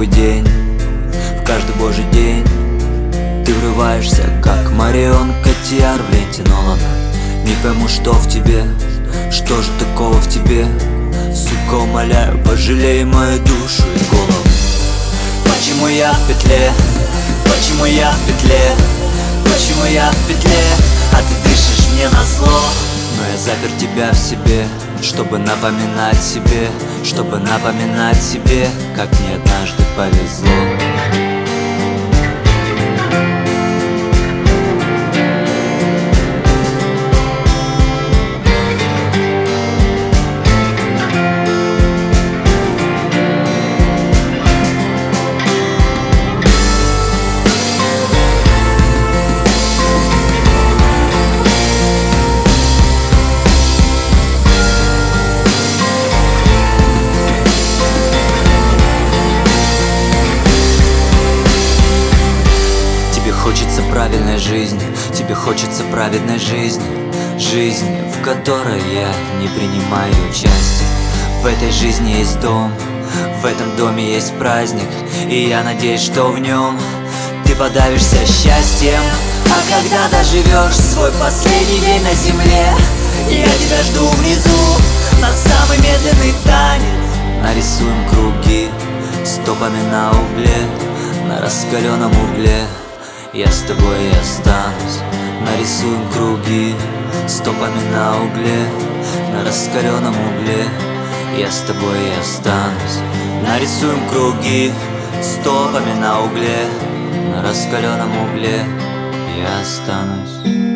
новый день, в каждый божий день ты врываешься, как Марион Котийяр в ленте Нолана. Не пойму, что в тебе, что же такого в тебе, сука, умоляю, пожалей мою душу и голову. Почему я в петле? Почему я в петле? Почему я в петле? А ты дышишь мне назло. Но я запер тебя в себе, чтобы напоминать себе, чтобы напоминать себе, как мне однажды повезло. Хочется правильной жизни, тебе хочется праведной жизни, жизни, в которой я не принимаю участие. В этой жизни есть дом, в этом доме есть праздник, и я надеюсь, что в нем ты подавишься счастьем. А когда доживешь свой последний день на земле, я тебя жду внизу, на самый медленный танец. Нарисуем круги стопами на угле, на раскаленном угле. Я с тобой и останусь. Нарисуем круги стопами на угле, на раскаленном угле. Я с тобой и останусь. Нарисуем круги стопами на угле, на раскаленном угле. Я останусь.